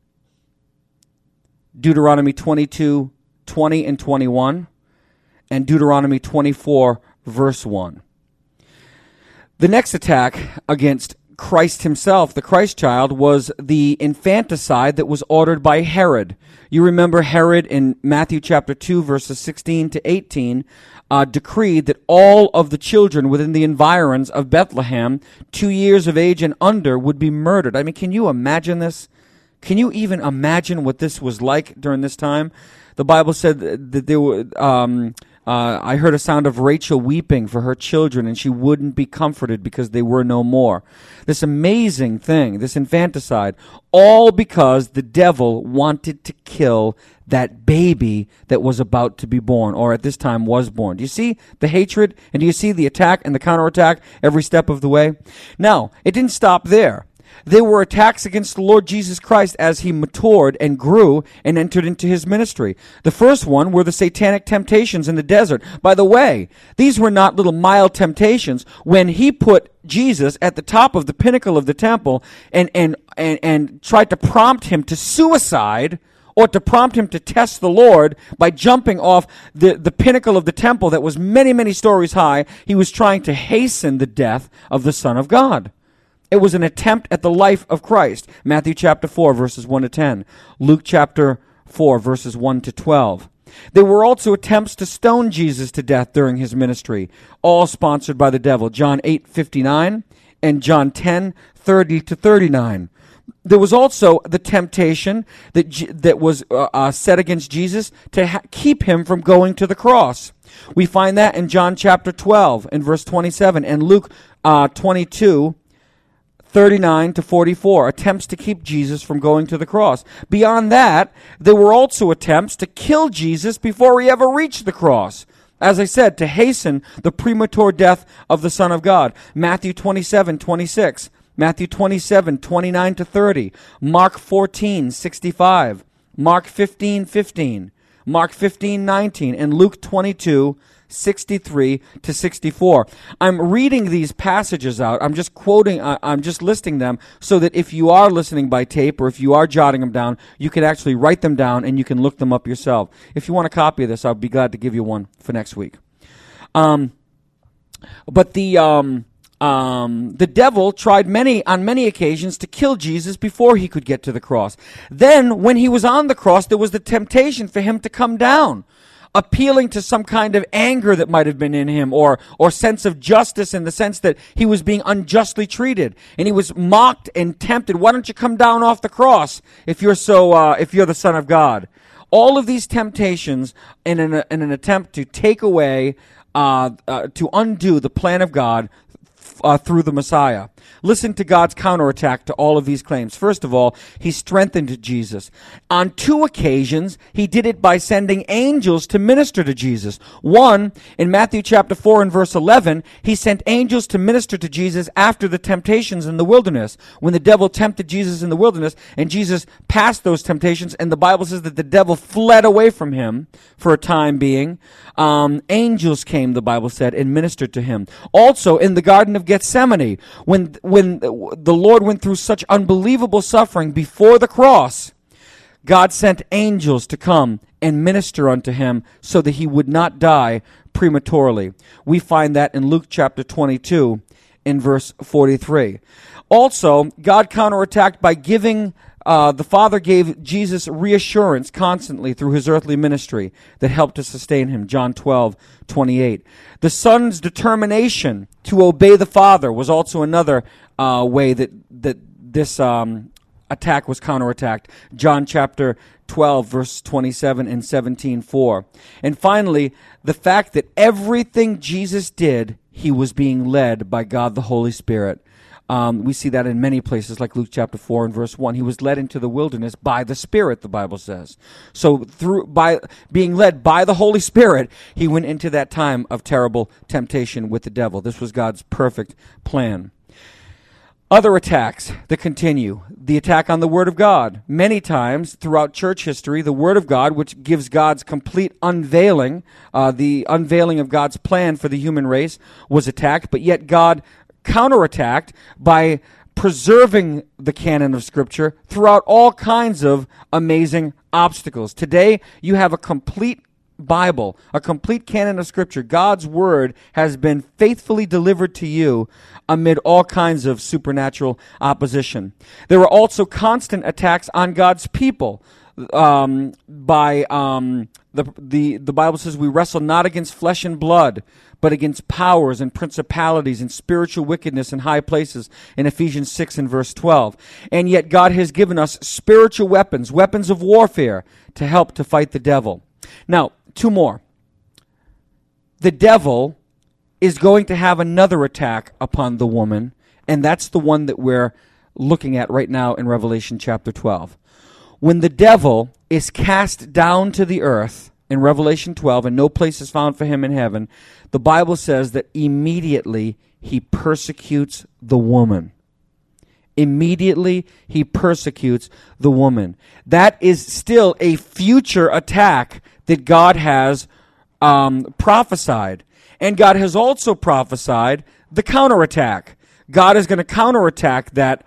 Deuteronomy 22:20 and 21, and Deuteronomy 24, verse 1. The next attack against Christ himself, the Christ child, was the infanticide that was ordered by Herod. You remember Herod in Matthew chapter 2, verses 16 to 18, decreed that all of the children within the environs of Bethlehem, 2 years of age and under, would be murdered. I mean, can you imagine this? Can you even imagine what this was like during this time? The Bible said that there were... I heard a sound of Rachel weeping for her children, and she wouldn't be comforted because they were no more. This amazing thing, this infanticide, all because the devil wanted to kill that baby that was about to be born, or at this time was born. Do you see the hatred, and do you see the attack and the counterattack every step of the way? Now, it didn't stop there. There were attacks against the Lord Jesus Christ as he matured and grew and entered into his ministry. The first one were the satanic temptations in the desert. By the way, these were not little mild temptations. When he put Jesus at the top of the pinnacle of the temple and tried to prompt him to suicide, or to prompt him to test the Lord by jumping off the pinnacle of the temple that was many, many stories high, he was trying to hasten the death of the Son of God. It was an attempt at the life of Christ. Matthew chapter 4, verses 1 to 10. Luke chapter 4, verses 1 to 12. There were also attempts to stone Jesus to death during his ministry, all sponsored by the devil. John 8:59 and John 10:30 to 39. There was also the temptation that was set against Jesus to keep him from going to the cross. We find that in John chapter 12 and verse 27 and Luke 22:39 to 44, attempts to keep Jesus from going to the cross. Beyond that, there were also attempts to kill Jesus before he ever reached the cross. As I said, to hasten the premature death of the Son of God. Matthew 27:26, Matthew 27:29 to 30, Mark 14:65, Mark 15:15, Mark 15:19, and Luke 22:63 to 64. I'm reading these passages out. I'm just quoting, I'm just listing them so that if you are listening by tape or if you are jotting them down, you can actually write them down and you can look them up yourself. If you want a copy of this, I'll be glad to give you one for next week. But the devil tried on many occasions to kill Jesus before he could get to the cross. Then, when he was on the cross, there was the temptation for him to come down, appealing to some kind of anger that might have been in him, or sense of justice, in the sense that he was being unjustly treated, and he was mocked and tempted. Why don't you come down off the cross if you're the Son of God? All of these temptations in an attempt to take away, to undo the plan of God through the Messiah. Listen to God's counterattack to all of these claims. First of all, he strengthened Jesus. On 2 occasions, he did it by sending angels to minister to Jesus. One, in Matthew chapter 4 and verse 11, he sent angels to minister to Jesus after the temptations in the wilderness. When the devil tempted Jesus in the wilderness, and Jesus passed those temptations, and the Bible says that the devil fled away from him for a time being, angels came, the Bible said, and ministered to him. Also, in the Garden of Gethsemane, when the Lord went through such unbelievable suffering before the cross, God sent angels to come and minister unto him so that he would not die prematurely. We find that in Luke chapter 22 in verse 43. Also, God counterattacked by giving the Father gave Jesus reassurance constantly through his earthly ministry that helped to sustain him. John 12:28. The Son's determination to obey the Father was also another way that this attack was counterattacked. John chapter 12, verse 27 and 17:4. And finally, the fact that everything Jesus did, he was being led by God the Holy Spirit. We see that in many places, like Luke chapter 4 and verse 1. He was led into the wilderness by the Spirit, the Bible says. So by being led by the Holy Spirit, he went into that time of terrible temptation with the devil. This was God's perfect plan. Other attacks that continue. The attack on the Word of God. Many times throughout church history, the Word of God, which gives God's complete unveiling, the unveiling of God's plan for the human race, was attacked, but yet God counterattacked by preserving the canon of Scripture throughout all kinds of amazing obstacles. Today, you have a complete Bible, a complete canon of Scripture. God's Word has been faithfully delivered to you amid all kinds of supernatural opposition. There were also constant attacks on God's people. The Bible says we wrestle not against flesh and blood, but against powers and principalities and spiritual wickedness in high places in Ephesians 6 and verse 12. And yet God has given us spiritual weapons, weapons of warfare, to help to fight the devil. Now, two more. The devil is going to have another attack upon the woman, and that's the one that we're looking at right now in Revelation chapter 12. When the devil is cast down to the earth in Revelation 12, and no place is found for him in heaven, the Bible says that immediately he persecutes the woman. Immediately he persecutes the woman. That is still a future attack that God has prophesied. And God has also prophesied the counterattack. God is going to counterattack that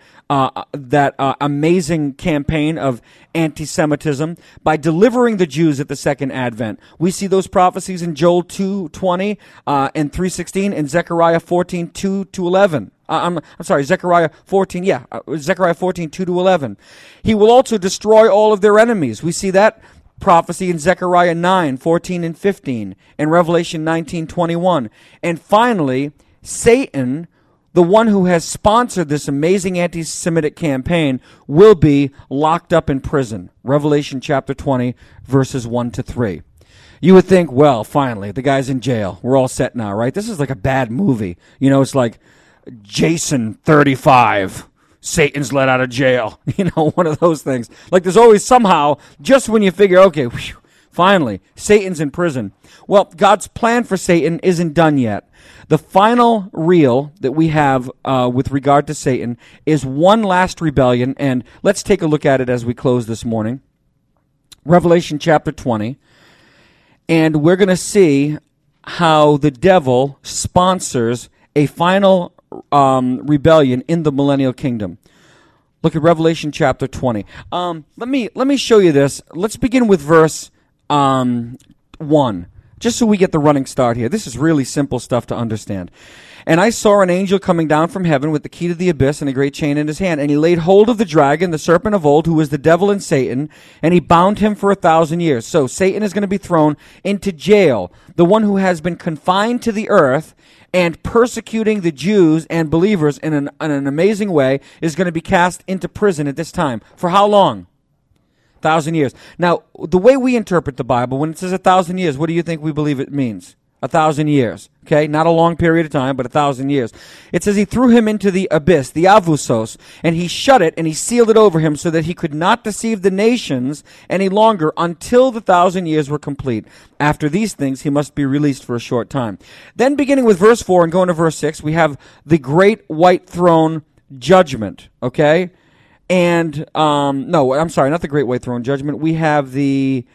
amazing campaign of anti-Semitism by delivering the Jews at the second advent. We see those prophecies in Joel 2:20 and 3:16 and Zechariah 14:2-11. Zechariah 14, Zechariah 14:2-11. He will also destroy all of their enemies. We see that prophecy in Zechariah 9:14 and 15, and Revelation 19:21. And finally, Satan, the one who has sponsored this amazing anti-Semitic campaign, will be locked up in prison. Revelation chapter 20, verses 1-3. You would think, well, finally, the guy's in jail. We're all set now, right? This is like a bad movie. You know, it's like Jason 35. Satan's let out of jail. You know, one of those things. Like there's always somehow, just when you figure, okay, whew, finally, Satan's in prison. Well, God's plan for Satan isn't done yet. The final reel that we have with regard to Satan is one last rebellion, and let's take a look at it as we close this morning. Revelation chapter 20, and we're going to see how the devil sponsors a final rebellion in the millennial kingdom. Look at Revelation chapter 20. Let me show you this. Let's begin with verse 1, just so we get the running start here. This is really simple stuff to understand. And I saw an angel coming down from heaven with the key to the abyss and a great chain in his hand. And he laid hold of the dragon, the serpent of old, who was the devil and Satan, and he bound him for 1,000 years. So Satan is going to be thrown into jail. The one who has been confined to the earth and persecuting the Jews and believers in an amazing way is going to be cast into prison at this time. For how long? 1,000 years. Now, the way we interpret the Bible, when it says 1,000 years, what do you think we believe it means? 1,000 years. Okay? Not a long period of time, but 1,000 years. It says he threw him into the abyss, the avusos, and he shut it and he sealed it over him so that he could not deceive the nations any longer until the 1,000 years were complete. After these things, he must be released for a short time. Then beginning with verse 4 and going to verse 6, we have the great white throne judgment. Okay? And, no, I'm sorry, not the great white throne judgment. We have the,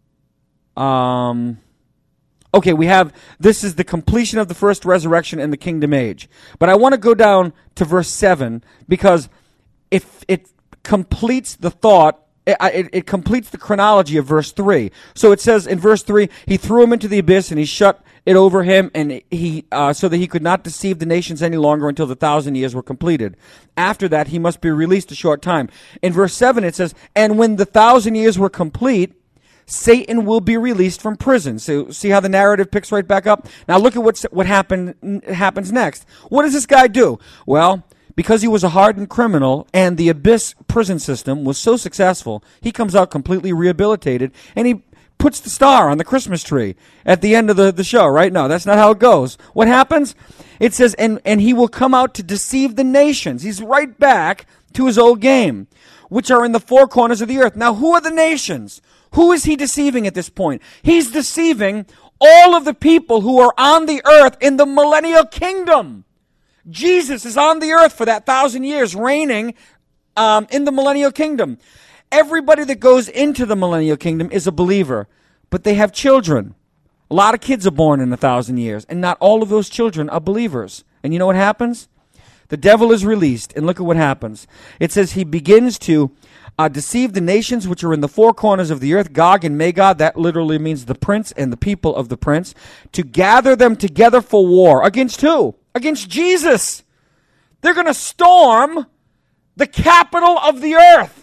this is the completion of the first resurrection and the kingdom age. But I want to go down to verse 7 because it completes the thought it completes the chronology of verse 3. So it says in verse 3, he threw him into the abyss and he shut it over him, and he so that he could not deceive the nations any longer until the 1,000 years were completed. After that, he must be released a short time. In verse 7, it says, and when the 1,000 years were complete, Satan will be released from prison. So see how the narrative picks right back up? Now look at what happens next. What does this guy do? Well, because he was a hardened criminal and the abyss prison system was so successful, he comes out completely rehabilitated, and he puts the star on the Christmas tree at the end of the show, right? No, that's not how it goes. What happens? It says, and he will come out to deceive the nations. He's right back to his old game, which are in the four corners of the earth. Now, who are the nations? Who is he deceiving at this point? He's deceiving all of the people who are on the earth in the millennial kingdom. Jesus is on the earth for that 1,000 years, reigning in the millennial kingdom. Everybody that goes into the millennial kingdom is a believer, but they have children. A lot of kids are born in 1,000 years, and not all of those children are believers. And you know what happens? The devil is released, and look at what happens. It says he begins to deceive the nations which are in the four corners of the earth, Gog and Magog, that literally means the prince and the people of the prince, to gather them together for war. Against who? Against Jesus. They're going to storm the capital of the earth.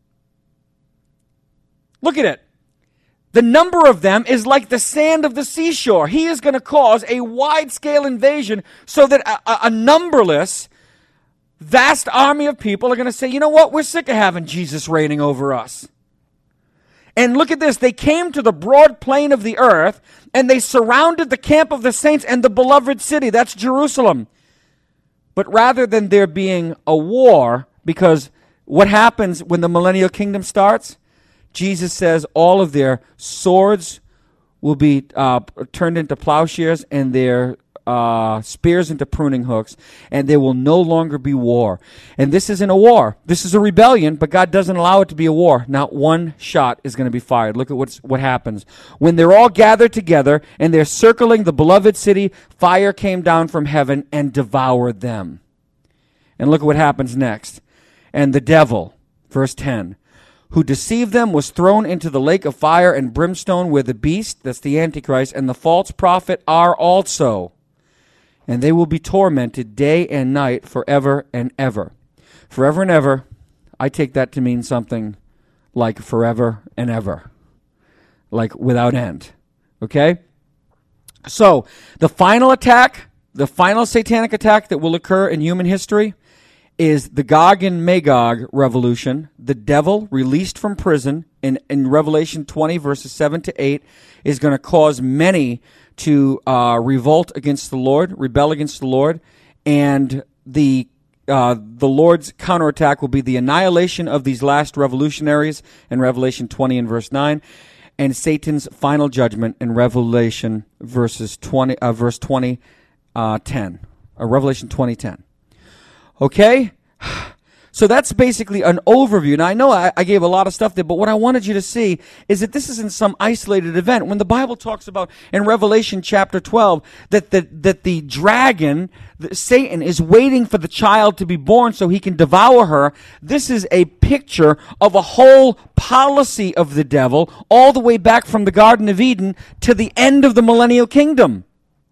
Look at it. The number of them is like the sand of the seashore. He is going to cause a wide-scale invasion so that a numberless, vast army of people are going to say, you know what, we're sick of having Jesus reigning over us. And look at this. They came to the broad plain of the earth, and they surrounded the camp of the saints and the beloved city. That's Jerusalem. But rather than there being a war, because what happens when the millennial kingdom starts? Jesus says all of their swords will be turned into plowshares and their spears into pruning hooks, and there will no longer be war. And this isn't a war. This is a rebellion, but God doesn't allow it to be a war. Not one shot is going to be fired. Look at what happens. When they're all gathered together and they're circling the beloved city, fire came down from heaven and devoured them. And look at what happens next. And the devil, verse 10, who deceived them was thrown into the lake of fire and brimstone where the beast, that's the Antichrist, and the false prophet are also. And they will be tormented day and night forever and ever. Forever and ever, I take that to mean something like forever and ever. Like without end. Okay? So, the final attack, the final satanic attack that will occur in human history is the Gog and Magog revolution. The devil, released from prison in Revelation 20, verses 7 to 8, is going to cause many to revolt against the Lord, rebel against the Lord, and the Lord's counterattack will be the annihilation of these last revolutionaries in Revelation 20 and verse 9, and Satan's final judgment in Revelation verse 20, 10. Revelation 20:10. Okay? So that's basically an overview. Now, I know I gave a lot of stuff there, but what I wanted you to see is that this isn't some isolated event. When the Bible talks about, in Revelation chapter 12, that the dragon, Satan, is waiting for the child to be born so he can devour her, this is a picture of a whole policy of the devil, all the way back from the Garden of Eden to the end of the millennial kingdom.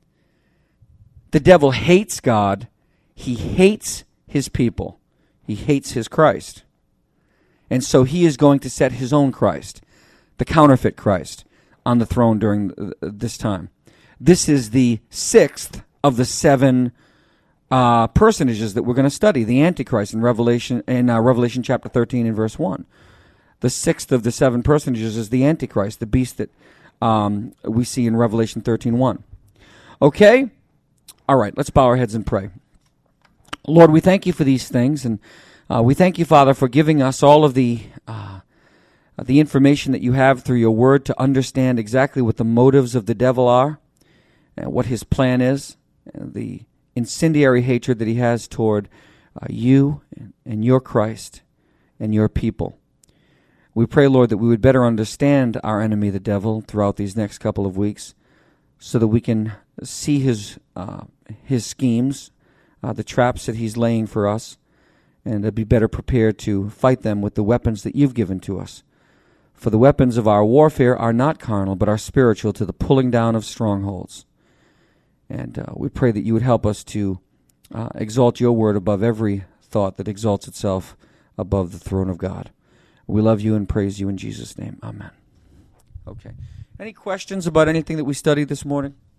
The devil hates God. He hates his people. He hates his Christ. And so he is going to set his own Christ, the counterfeit Christ, on the throne during this time. This is the sixth of the seven personages that we're going to study, the Antichrist in Revelation chapter 13 and verse 1. The sixth of the seven personages is the Antichrist, the beast that we see in Revelation 13:1. Okay? All right, let's bow our heads and pray. Lord, we thank you for these things, and we thank you, Father, for giving us all of the information that you have through your word to understand exactly what the motives of the devil are, and what his plan is, and the incendiary hatred that he has toward you and your Christ and your people. We pray, Lord, that we would better understand our enemy, the devil, throughout these next couple of weeks, so that we can see his schemes, the traps that he's laying for us, and be better prepared to fight them with the weapons that you've given to us. For the weapons of our warfare are not carnal, but are spiritual, to the pulling down of strongholds. And we pray that you would help us to exalt your word above every thought that exalts itself above the throne of God. We love you and praise you in Jesus' name. Amen. Okay. Any questions about anything that we studied this morning?